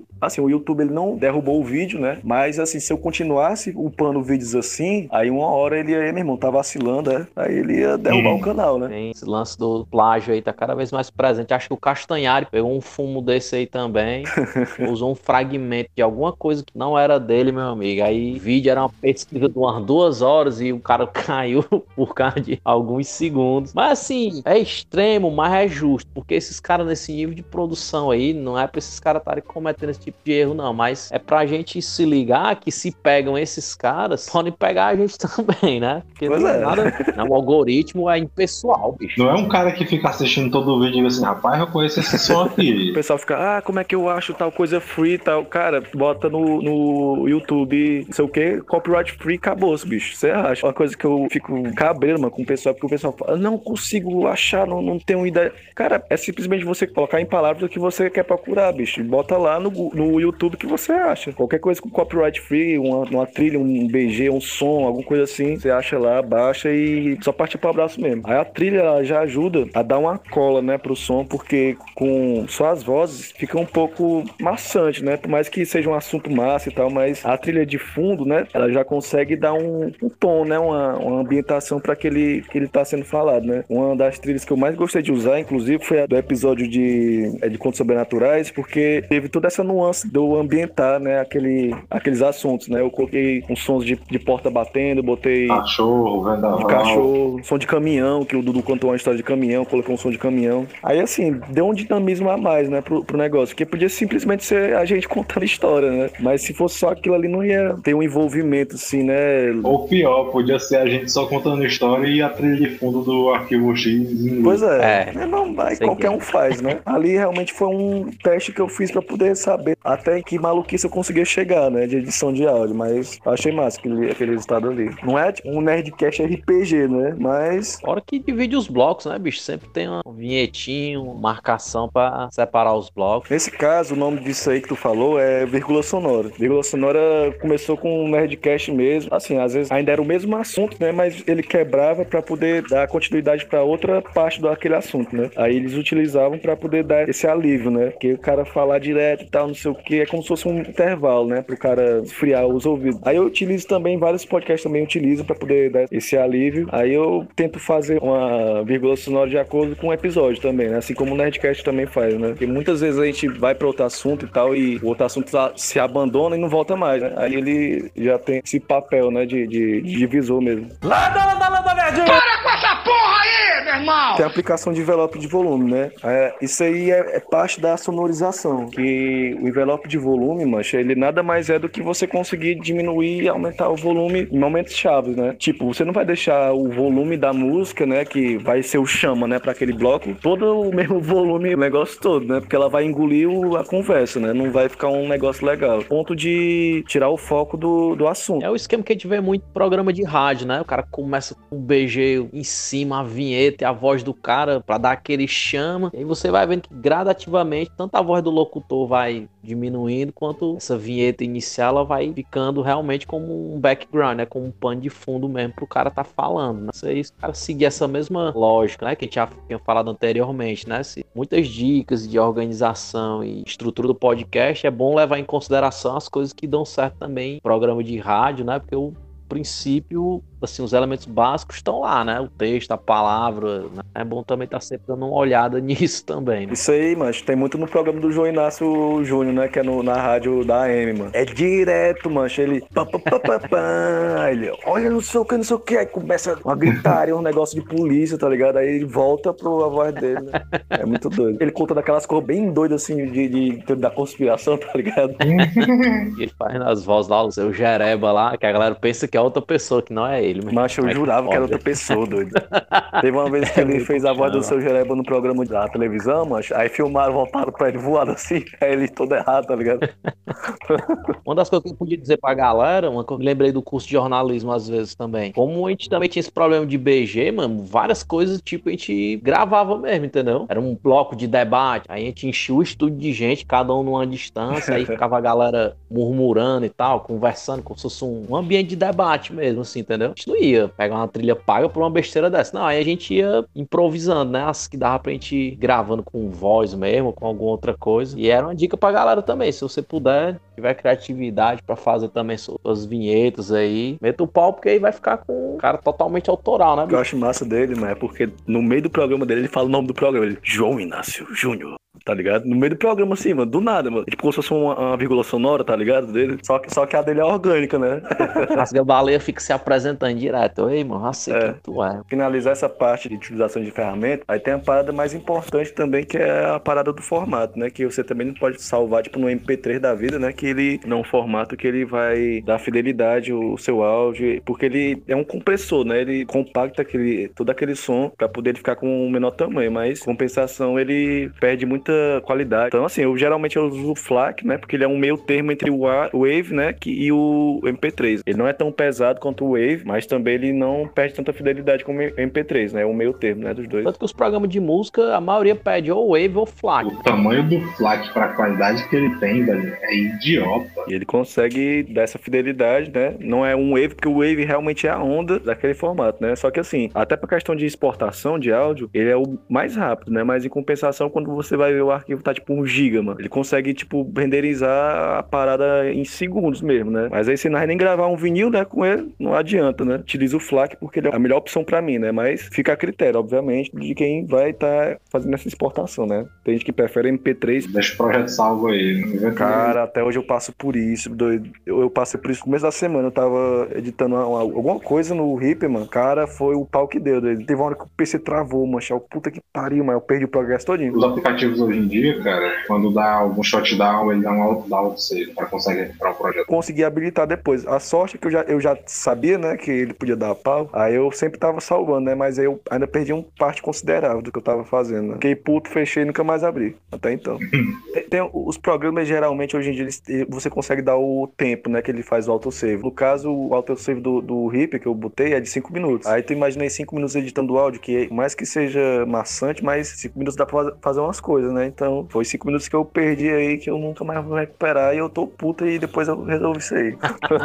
o YouTube, ele não derrubou o vídeo, né, mas assim, se eu continuasse upando vídeos assim, aí uma hora ele ia, meu irmão, tá vacilando, aí ele ia derrubar o canal, né? Tem esse lance do plágio aí, tá cada vez mais presente. Acho que o Castanhari pegou um fumo desse aí também, usou um fragmento de alguma coisa que não era dele, meu amigo. Aí o vídeo era uma pesquisa de umas 2 horas e o cara caiu por causa de alguns segundos. Mas assim, é extremo, mas é justo, porque esses caras nesse nível de produção aí, não é pra esses caras estarem cometendo esse tipo de erro, não, mas é pra gente se ligar que se pegam esses caras, podem pegar a gente também, né? Porque pois não é nada... O algoritmo é impessoal, bicho. Não é um cara que fica assistindo todo o vídeo e diz assim, rapaz, eu conheço esse som aqui. O pessoal fica, como é que eu acho tal coisa free e tal? Cara, bota no YouTube, não sei o que, copyright free, acabou, bicho. Você acha? Uma coisa que eu fico cabreiro, mano, com o pessoal, porque o pessoal fala, não consigo achar, não tenho ideia. Cara, é simplesmente você colocar em palavras o que você quer procurar, bicho. Bota lá no YouTube que você acha. Qualquer coisa com copyright free, uma trilha, um BG, um som, alguma coisa assim, você acha lá, baixa e e só partir pro abraço mesmo. Aí a trilha ela já ajuda a dar uma cola, né, pro som, porque com só as vozes fica um pouco maçante, né? Por mais que seja um assunto massa e tal, mas a trilha de fundo, né, ela já consegue dar um tom, né, uma ambientação para que ele tá sendo falado, né? Uma das trilhas que eu mais gostei de usar, inclusive, foi a do episódio de Contos Sobrenaturais, porque teve toda essa nuance do ambientar, né, aqueles assuntos, né? Eu coloquei uns sons de porta batendo, botei Cachorro, vendaval. de cachorro, som de caminhão, que o Dudu contou uma história de caminhão, colocou um som de caminhão. Aí, assim, deu um dinamismo a mais, né, pro negócio, que podia simplesmente ser a gente contando história, né? Mas se fosse só aquilo ali, não ia ter um envolvimento, assim, né? Ou pior, podia ser a gente só contando história e a trilha de fundo do Arquivo X em inglês. Pois é. Não, aí qualquer um faz, né? Ali realmente foi um teste que eu fiz pra poder saber até em que maluquice eu conseguia chegar, né? De edição de áudio, mas eu achei massa aquele resultado ali. Não é tipo um Nerdcast RPG, né? Mas... Fora que divide os blocos, né, bicho? Sempre tem um vinhetinho, marcação pra separar os blocos. Nesse caso, o nome disso aí que tu falou é vírgula sonora. Vírgula sonora começou com um Nerdcast mesmo. Assim, às vezes ainda era o mesmo assunto, né? Mas ele quebrava pra poder dar continuidade pra outra parte daquele assunto, né? Aí eles utilizavam pra poder dar esse alívio, né? Porque o cara falar direto e tal, não sei o que, é como se fosse um intervalo, né? Pro cara esfriar os ouvidos. Aí eu utilizo também, vários podcasts também utilizam pra poder dar esse alívio. Aí eu tento fazer uma vírgula sonora de acordo com o episódio também, né? Assim como o Nerdcast também faz, né? Porque muitas vezes a gente vai pra outro assunto e tal, e o outro assunto se abandona e não volta mais, né? Aí ele já tem esse papel, né? De divisor mesmo. Landa, nerdinho! Para com essa porra aí, meu irmão! Tem a aplicação de envelope de volume, né? Isso aí é parte da sonorização. Que o envelope de volume, mancha, ele nada mais é do que você conseguir diminuir e aumentar o volume em momentos chaves, né? Tipo, você não vai deixar o volume da música, né? Que vai ser o chama, né? Pra aquele bloco, todo o mesmo volume, o negócio todo, né? Porque ela vai engolir a conversa, né? Não vai ficar um negócio legal. Ponto de tirar o foco do assunto. É o esquema que a gente vê muito em programa de rádio, né? O cara começa com um BG em cima, a vinheta e a voz do cara pra dar aquele chama. E aí você vai vendo que gradativamente, tanto a voz do locutor vai diminuindo, quanto essa vinheta inicial ela vai ficando realmente como um background, né? Como um pano de fundo mesmo pro cara tá falando, né? Se o cara seguir essa mesma lógica, né? Que a gente já tinha falado anteriormente, né? Muitas dicas de organização e estrutura do podcast, é bom levar em consideração as coisas que dão certo também em programa de rádio, né? Porque o princípio, assim, os elementos básicos estão lá, né? O texto, a palavra, né? É bom também estar sempre dando uma olhada nisso também, né? Isso aí, mano, tem muito no programa do João Inácio Júnior, né? Que é na rádio da AM, mano. É direto, mano. Ele... ele, olha, não sei o que. Aí começa uma gritaria, um negócio de polícia, tá ligado? Aí ele volta a voz dele, né? É muito doido. Ele conta daquelas coisas bem doidas, assim, da conspiração, tá ligado? E ele faz nas vozes lá, o seu Jereba lá, que a galera pensa que é outra pessoa, que não é ele. Mas eu jurava que era outra pessoa, doido. Teve uma vez que ele fez a voz do seu Jereba no programa da televisão, mas aí filmaram, voltaram pra ele voado assim, aí ele todo errado, tá ligado? Uma das coisas que eu podia dizer pra galera, uma coisa que eu lembrei do curso de jornalismo às vezes também, como a gente também tinha esse problema de BG, mano, várias coisas, tipo, a gente gravava mesmo, entendeu? Era um bloco de debate, aí a gente enchia o estúdio de gente, cada um numa distância, aí ficava a galera murmurando e tal, conversando, como se fosse um ambiente de debate mesmo, assim, entendeu? A gente não ia pegar uma trilha paga por uma besteira dessa, não, aí a gente ia improvisando, né, as que dava pra gente ir gravando com voz mesmo, com alguma outra coisa, e era uma dica pra galera também, se você puder, tiver criatividade pra fazer também suas vinhetas aí, meta o pau, porque aí vai ficar com um cara totalmente autoral, né? O que eu acho massa dele, mano, é porque no meio do programa dele, ele fala o nome do programa, ele, João Inácio Júnior. Tá ligado? No meio do programa, assim, mano, do nada, mano. Tipo, como se fosse uma vírgula sonora, tá ligado? Dele. Só que a dele é orgânica, né? As gabaleias ficam se apresentando direto. Ei, mano, assim quem tu é. Finalizar essa parte de utilização de ferramenta, aí tem a parada mais importante também, que é a parada do formato, né? Que você também não pode salvar, tipo, no MP3 da vida, né? Que ele não é um formato que ele vai dar fidelidade ao seu áudio, porque ele é um compressor, né? Ele compacta todo aquele som pra poder ficar com um menor tamanho, mas compensação ele perde muita muita qualidade. Então, assim, eu geralmente uso o FLAC, né? Porque ele é um meio termo entre o Wave, né? E o MP3. Ele não é tão pesado quanto o Wave, mas também ele não perde tanta fidelidade como o MP3, né? É um meio termo, né? Dos dois. Tanto que os programas de música, a maioria pede ou Wave ou FLAC. O tamanho do FLAC pra qualidade que ele tem, velho, é idiota. E ele consegue dar essa fidelidade, né? Não é um Wave, porque o Wave realmente é a onda daquele formato, né? Só que assim, até pra questão de exportação de áudio, ele é o mais rápido, né? Mas em compensação, quando você vai ver o arquivo, tá tipo 1 GB, mano. Ele consegue, tipo, renderizar a parada em segundos mesmo, né? Mas aí você não vai nem gravar um vinil, né? Com ele, não adianta, né? Utiliza o FLAC porque ele é a melhor opção pra mim, né? Mas fica a critério, obviamente, de quem vai estar fazendo essa exportação, né? Tem gente que prefere MP3. Deixa o projeto salvo aí. Cara, até hoje eu passo por isso, doido. Eu passei por isso no começo da semana. Eu tava editando alguma coisa no Reaper, mano. Cara, foi o pau que deu, doido. Teve uma hora que o PC travou, mancha. Puta que pariu, mano. Eu perdi o progresso todinho. Os aplicativos hoje em dia, cara, quando dá algum shutdown, ele dá um auto-save para conseguir recuperar o projeto. Consegui habilitar depois. A sorte é que eu já sabia, né, que ele podia dar pau. Aí eu sempre tava salvando, né? Mas aí eu ainda perdi uma parte considerável do que eu tava fazendo, né? Fiquei puto, fechei e nunca mais abri. Até então. Tem os programas, geralmente, hoje em dia, você consegue dar o tempo, né, que ele faz o autosave. No caso, o autosave do Reaper que eu botei é de 5 minutos. Aí tu imaginei 5 minutos editando o áudio, que mais que seja maçante, mas 5 minutos dá pra fazer umas coisas, né? Então, foi 5 minutos que eu perdi aí, que eu nunca mais vou recuperar, e eu tô puta e depois eu resolvi isso aí.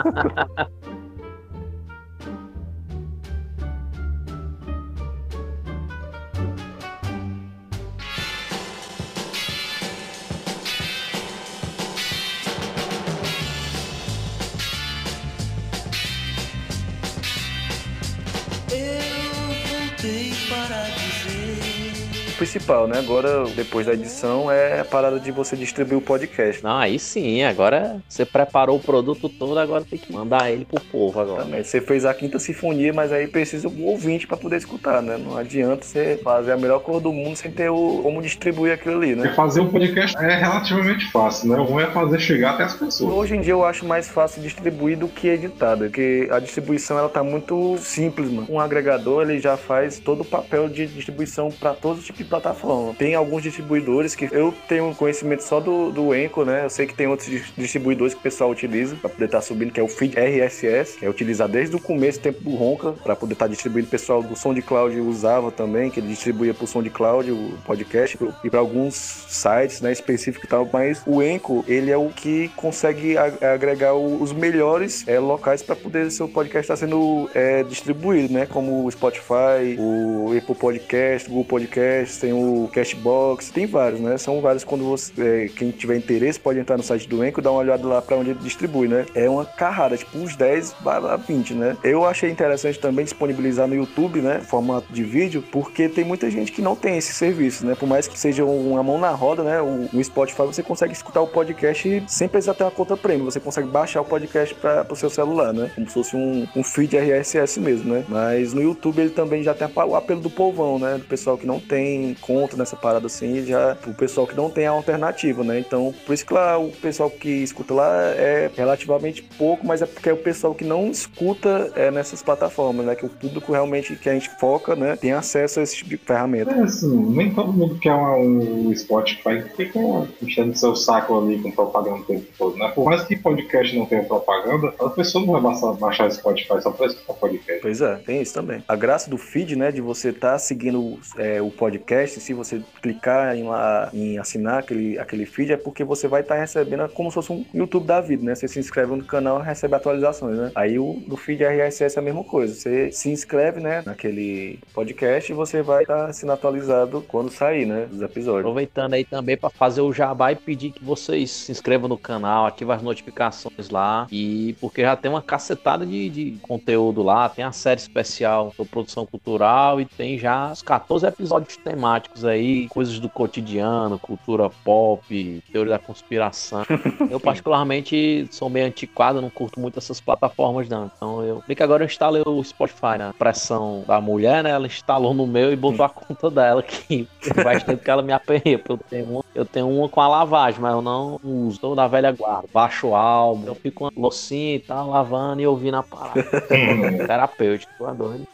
Principal, né? Agora, depois da edição, é a parada de você distribuir o podcast. Não, aí sim, agora você preparou o produto todo, agora tem que mandar ele pro povo agora. Também. Você fez a quinta sinfonia, mas aí precisa um ouvinte pra poder escutar, né? Não adianta você fazer a melhor cor do mundo sem ter como distribuir aquilo ali, né? Porque fazer um podcast é relativamente fácil, né? O ruim é fazer chegar até as pessoas. Hoje em dia eu acho mais fácil distribuir do que editar, porque a distribuição ela tá muito simples, mano. Um agregador ele já faz todo o papel de distribuição para todos os tipos de plataforma. Tem alguns distribuidores que eu tenho conhecimento só do Anchor, né? Eu sei que tem outros distribuidores que o pessoal utiliza para poder estar subindo, que é o feed RSS, que é utilizado desde o começo, tempo do Ronca, para poder estar distribuindo. O pessoal do SoundCloud usava também, que ele distribuía pro SoundCloud o podcast e para alguns sites, né, específicos e tal, mas o Anchor, ele é o que consegue agregar os melhores locais para poder seu podcast estar sendo distribuído, né? Como o Spotify, o Apple Podcast, o Google Podcast, tem o Cashbox, tem vários, né? São vários. Quando você, quem tiver interesse pode entrar no site do Anchor e dar uma olhada lá para onde ele distribui, né? É uma carrada, tipo uns 10/20, né? Eu achei interessante também disponibilizar no YouTube, né? Formato de vídeo, porque tem muita gente que não tem esse serviço, né? Por mais que seja uma mão na roda, né? No Spotify você consegue escutar o podcast sem precisar ter uma conta premium. Você consegue baixar o podcast para o seu celular, né? Como se fosse um feed RSS mesmo, né? Mas no YouTube ele também já tem o apelo do povão, né? Do pessoal que não tem conta nessa parada assim, já o pessoal que não tem a alternativa, né? Então, por isso que lá o pessoal que escuta lá é relativamente pouco, mas é porque é o pessoal que não escuta nessas plataformas, né? Que o público realmente que a gente foca, né? Tem acesso a esse tipo de ferramenta. É assim, nem todo mundo quer um Spotify que fica enchendo seu saco ali com propaganda o tempo todo, né? Por mais que podcast não tenha propaganda, a pessoa não vai baixar Spotify só pra escutar podcast. Pois é, tem isso também. A graça do feed, né? De você estar seguindo o podcast, se você clicar em assinar aquele feed, é porque você vai estar recebendo como se fosse um YouTube da vida, né? Você se inscreve no canal e recebe atualizações, né? Aí no feed RSS é a mesma coisa. Você se inscreve, né, naquele podcast e você vai estar sendo atualizado quando sair, né, dos episódios. Aproveitando aí também para fazer o jabá e pedir que vocês se inscrevam no canal, ativem as notificações lá, e porque já tem uma cacetada de conteúdo lá, tem a série especial sobre produção cultural e tem já os 14 episódios temáticos aí, coisas do cotidiano, cultura pop, teoria da conspiração. Eu particularmente sou meio antiquado, não curto muito essas plataformas não, então eu vi que agora eu instalei o Spotify, né? Pressão da mulher, né? Ela instalou no meu e botou a conta dela, que faz tempo que ela me aperreia, porque eu tenho uma com a lavagem, mas eu não uso, tô da velha guarda, baixo o álbum, eu fico uma loucinha e tal, lavando e ouvindo a parada. Terapêutico, tô doido.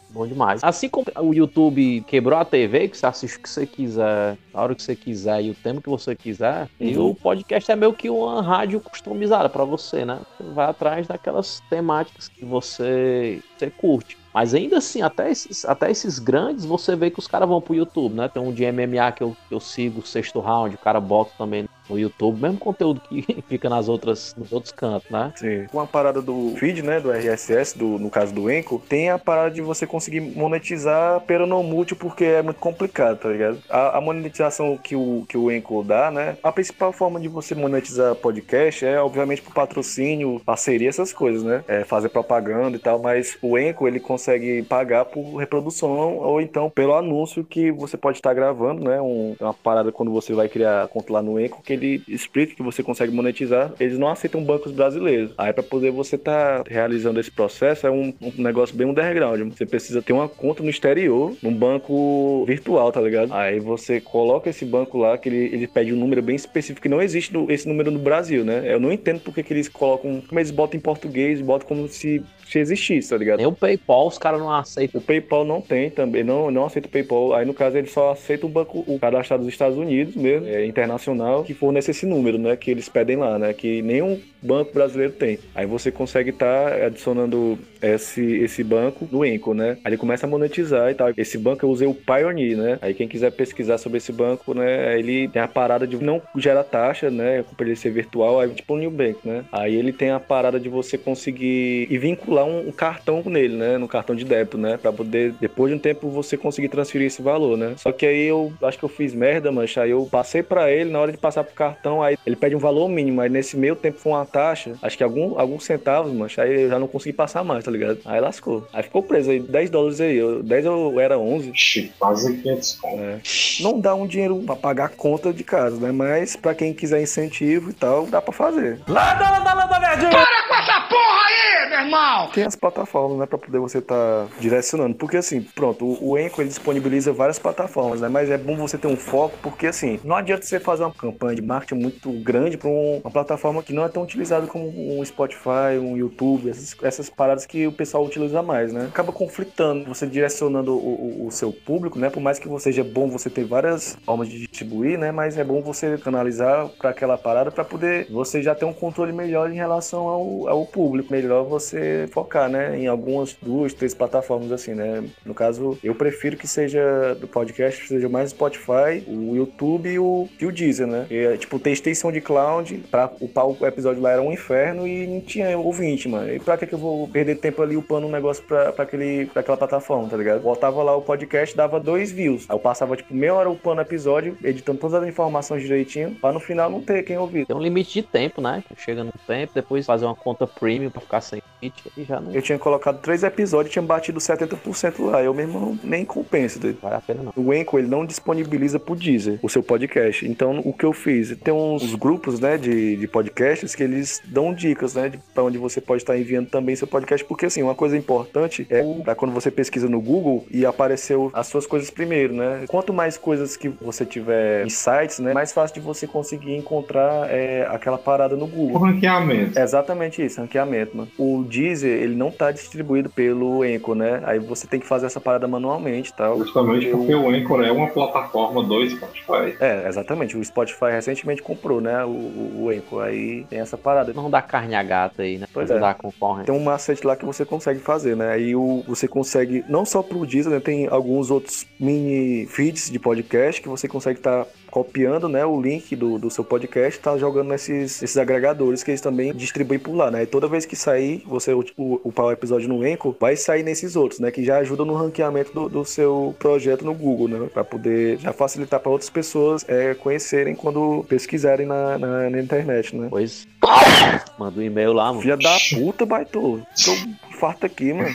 Bom demais. Assim como o YouTube quebrou a TV, que você assiste o que você quiser, na hora que você quiser e o tempo que você quiser, e o podcast é meio que uma rádio customizada pra você, né? Você vai atrás daquelas temáticas que você curte. Mas ainda assim, até esses grandes, você vê que os caras vão pro YouTube, né? Tem um de MMA que eu sigo, o Sexto Round, o cara bota também no YouTube, mesmo conteúdo que fica nos outros cantos, né? Sim. Com a parada do feed, né, do RSS, no caso do Anchor, tem a parada de você conseguir monetizar pelo não mútil, porque é muito complicado, tá ligado? A monetização que o Anchor dá, né, a principal forma de você monetizar podcast é, obviamente, por patrocínio, parceria, essas coisas, né? É fazer propaganda e tal, mas o Anchor, ele consegue pagar por reprodução ou então pelo anúncio que você pode estar gravando, né? Uma parada quando você vai criar conta lá no Anchor, que ele explica que você consegue monetizar. Eles não aceitam bancos brasileiros. Aí para poder você estar realizando esse processo é um negócio bem underground. Você precisa ter uma conta no exterior, num banco virtual, tá ligado? Aí você coloca esse banco lá, que ele pede um número bem específico, que não existe esse número no Brasil, né? Eu não entendo porque que eles colocam, como eles botam em português, botam como se existisse, tá ligado? Nem o PayPal os caras não aceitam. O PayPal não tem também, não aceita o PayPal. Aí no caso ele só aceita o banco, o cadastrado dos Estados Unidos mesmo, internacional, que fornece esse número, né? Que eles pedem lá, né? Que nenhum banco brasileiro tem. Aí você consegue estar adicionando esse banco no Anchor, né? Aí ele começa a monetizar e tal. Esse banco eu usei o Pioneer, né? Aí quem quiser pesquisar sobre esse banco, né? Ele tem a parada de não gerar taxa, né? Por ele ser virtual, aí tipo o Nubank, né? Aí ele tem a parada de você conseguir e vincular um cartão nele, né? No cartão de débito, né? Pra poder, depois de um tempo, você conseguir transferir esse valor, né? Só que aí eu acho que eu fiz merda, mancha. Aí eu passei pra ele, na hora de passar pro cartão, aí ele pede um valor mínimo. Aí nesse meio tempo foi uma taxa, acho que alguns centavos, mancha. Aí eu já não consegui passar mais, tá ligado? Aí lascou. Aí ficou preso aí, $10 aí. 10 eu era 11. Quase 500 conto. Não dá um dinheiro pra pagar a conta de casa, né? Mas pra quem quiser incentivo e tal, dá pra fazer. Landa, verdinho! Para com essa porra aí, meu irmão! Tem as plataformas, né, pra poder você tá direcionando. Porque assim, pronto, o Anchor ele disponibiliza várias plataformas, né? Mas é bom você ter um foco, porque assim, não adianta você fazer uma campanha de marketing muito grande pra uma plataforma que não é tão utilizada como um Spotify, um YouTube, essas paradas que o pessoal utiliza mais, né? Acaba conflitando, você direcionando o seu público, né? Por mais que seja bom você ter várias formas de distribuir, né? Mas é bom você canalizar pra aquela parada pra poder você já ter um controle melhor em relação ao público. Melhor você focar, né? Em algumas, 2, 3 plataformas assim, né? No caso, eu prefiro que seja do podcast, seja mais Spotify, o YouTube e o Deezer, né? E, tipo, testei SoundCloud, pra upar o episódio lá era um inferno e não tinha ouvinte, mano. E pra que eu vou perder tempo ali upando um negócio pra aquela plataforma, tá ligado? Botava lá o podcast, dava 2 views. Aí eu passava, tipo, meia hora upando o episódio, editando todas as informações direitinho, pra no final não ter quem ouvir. Tem um limite de tempo, né? Chega no tempo, depois fazer uma conta premium pra ficar sem limite e já não Eu tinha colocado 3 episódios e tinha batido 70% lá. Eu mesmo nem compenso, doido. vale a pena não. O Anchor, ele não disponibiliza pro Deezer o seu podcast. Então, o que eu fiz? Tem uns grupos, né, de podcasts que eles dão dicas, né, pra onde você pode estar enviando também seu podcast. Porque, assim, uma coisa importante é pra quando você pesquisa no Google e apareceu as suas coisas primeiro, né? Quanto mais coisas que você tiver em sites, né, mais fácil de você conseguir encontrar aquela parada no O Google. ranqueamento. É exatamente isso, ranqueamento, mano. O Deezer, ele não tá distribuído pelo Anchor, né? Aí você tem que fazer essa parada manualmente, tá? Justamente porque o Anchor é uma plataforma do Spotify. Exatamente. O Spotify recentemente comprou, né? O Anchor. Aí tem essa parada. Não dá carne a gata aí, né? Pois Não é. dá concorrente. Tem um macete lá que você consegue fazer, né? Aí você consegue, não só pro Deezer, né? Tem alguns outros mini feeds de podcast que você consegue estar copiando, né, o link do seu podcast, tá jogando nesses agregadores que eles também distribuem por lá, né? E toda vez que sair, você upar o episódio no Anchor, vai sair nesses outros, né? Que já ajudam no ranqueamento do seu projeto no Google, né? Pra poder já facilitar para outras pessoas conhecerem quando pesquisarem na internet, né? Pois. Manda um e-mail lá, mano. Filha da puta, baitola. Tô farto aqui, mano.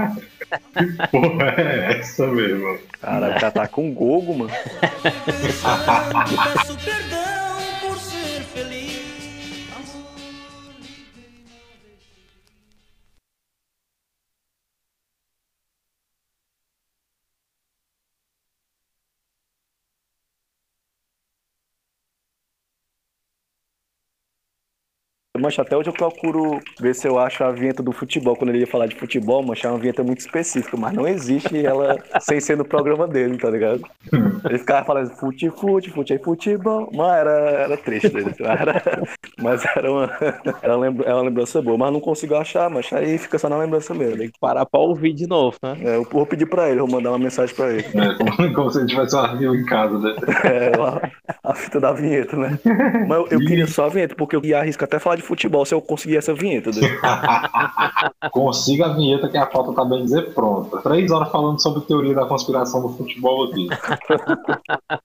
Porra, é essa mesmo. Cara, o cara tá com gogo, mano. Peço perdão por ser feliz. Mas até hoje eu procuro ver se eu acho a vinheta do futebol. Quando ele ia falar de futebol, mas é uma vinheta muito específica, mas não existe ela sem ser no programa dele, tá ligado? Ele ficava falando fute, aí futebol. Mas era triste dele. Mas era uma lembrança boa. Mas não consigo achar, mas aí fica só na lembrança mesmo. Tem que parar pra ouvir de novo, né? Eu vou pedir pra ele, vou mandar uma mensagem pra ele. Como se ele tivesse um arquivo em casa, né? A fita da vinheta, né? Mas eu queria só a vinheta, porque eu ia arriscar até falar de futebol se eu conseguir essa vinheta. Consiga a vinheta que a pauta tá bem dizer pronta. 3 horas falando sobre teoria da conspiração do futebol aqui.